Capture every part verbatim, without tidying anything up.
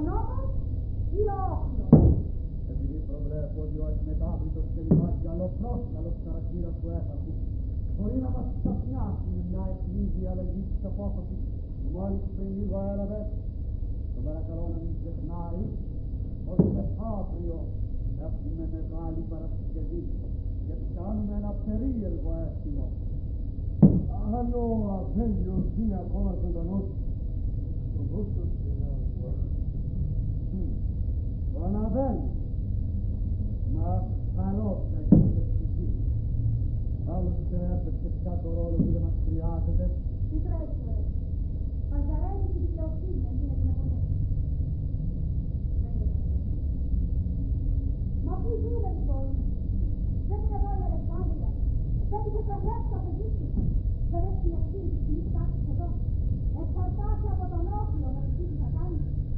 νόμος ή ο όχλος? Επειδή προβλέπω ότι ο εκμετάβλητος και υπάρχει αλλοπρόσαλος χαρακτήρας του έπαρχου, μπορεί να μας ξαφνιάσει με μια εκκλήση αλλαγή της απόφασης που μόλις πριν λίγο έλαβε. Τον παρακαλώ να μην ξεχνάει ότι μεθαύριο έχουμε μεγάλη Παρασκευή και πιάνουμε ένα περίεργο έθιμο. Αν ο Αφέντιος είναι ακόμα ζωντανός, το δώσω και να τον Αφέντη, μα ασφαλώς έχετε ψυχή. Άλλωστε έπαιξε πια το ρόλο που δεν μας χρειάζεται. Τι τρέχει, ρε. Παζαρέλει την δικαιοσύνη, αντί να την απονέσει. Μα πού ζούμε λοιπόν? Δεν είναι εδώ η Αλεξάνδρεια. Δεν είχε προφέψει το παιδί του. Δεν έχει η ευθύνη της κοινής τάξης εδώ. Εξαρτάται από τον όχλο να του πει τι θα κάνει.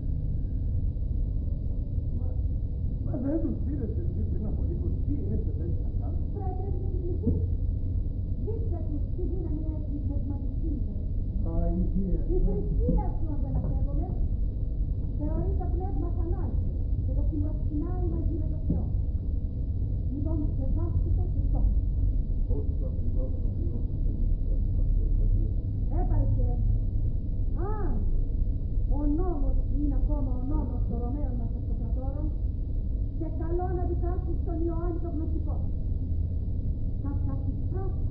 Μα δεν τους πήρες εσύ πριν από λίγο, τι είναι σε θέση να κάνουν? Πρέπει να την εκκληθεί. Δείξε τους τι δύναμη έχει η πνευματική. Α, η θεία. Η θρησκεία σου αγκαλαστεύομαι. Θεωρείται πνεύμα θανάτου και το συμπροσκυνάει μαζί με το Θεό. Λοιπόν, σεβάστηκε και αυτό. Όσο ακριβώς το πληρώσω σε νύχτα αυτό το πατήρ. Έπαρχε. Αν ο νόμος είναι ακόμα ο νόμος των Ρωμαίων μας αυτοκρατόρων, και καλό να δικάσεις τον Ιωάννη τον Γνωστικό. Κατά τις πράξεις.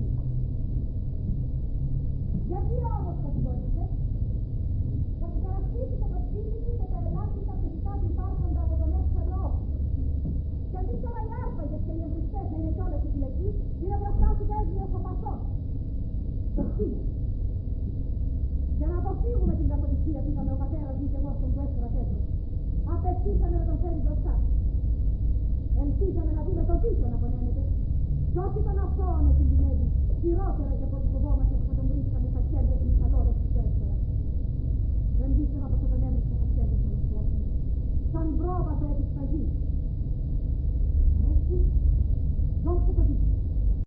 Γιατί όμως κατηγορείται? Ότι καταστήθηκε το σπίτι του και τα ελάχιστα παιδικά του υπάρχοντα από τον έξαλλο όχλο. Και αντί τώρα οι άρπαγες και οι εμπριστές να είναι κιόλας στη φυλακή, είναι μπροστά του δέσμιος ο πασός. Το σπίτι. Για να αποφύγουμε την κακοτυχία που είχαμε ο πατέρας μου και εγώ στον Κουέστορα Τέτρο, απαιτήσαμε να τον φέρει μπροστά. Ελπίζαμε να δούμε το δίκιο να πονέμεται, κι όχι τον αθώο να κινδυνεύει, χειρότερα και από ό,τι φοβόμαστε που θα τον βρίσκαμε στα χέρια του Μιχαλόδος του Κουέστορα. Δεν πίστευα πως θα τον έβρισκα στα χέρια του Αναστρόφου, σαν πρόβατο επί σφαγής. Έτσι, δώστε το δίκιο.